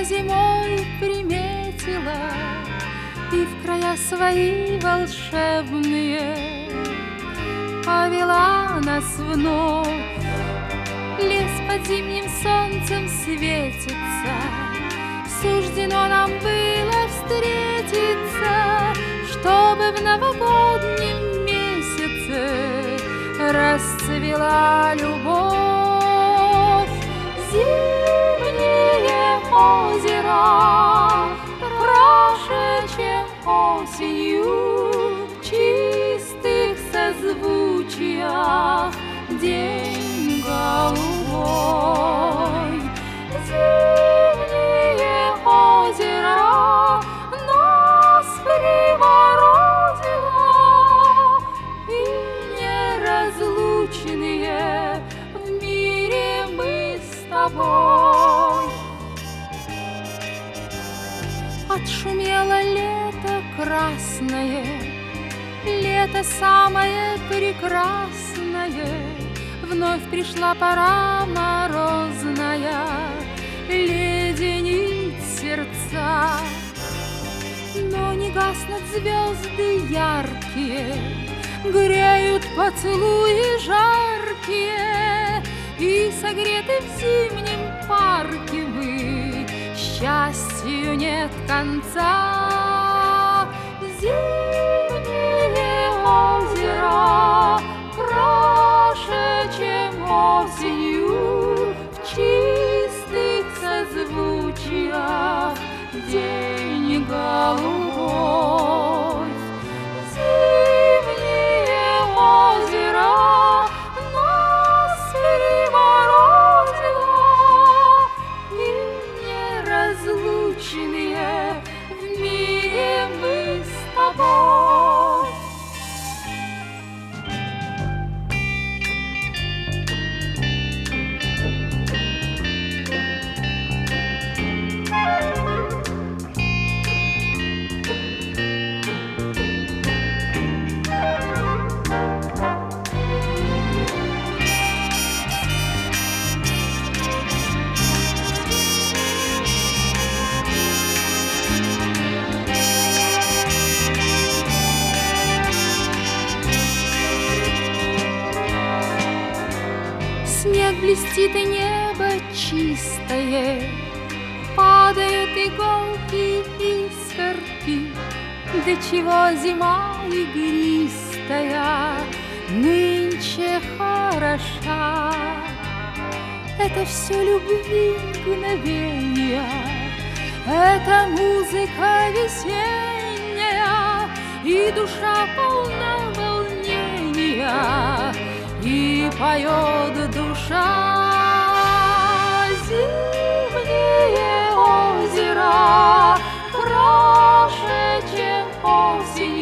я зимой приметила и в края свои волшебные повела нас вновь. Лес под зимним солнцем светится, суждено нам было встретиться, чтобы в новогоднем месяце расцвела любовь. Зимнее озеро краше, чем осенью, в чистых созвучиях день голубой. Зимнее озеро нас приморозило, и неразлучные в мире мы с тобой. Отшумело лето красное, лето самое прекрасное. Вновь пришла пора морозная леденить сердца. Но не гаснут звезды яркие, греют поцелуи жаркие, и согреты в зимнем парке мы, счастью нет конца. Зимнее озеро краше, чем осенью, в чистых созвучиях день голубой. Зимнее озеро нас приморозило, и неразлучные в мире мы с тобой. Снег блестит, и небо чистое, падают иголки, искорки. До чего зима игристая нынче хороша. Это все любви мгновения, это музыка весенняя, и душа полна волнения, и поет душа. Зимнее озеро краше, чем осенью,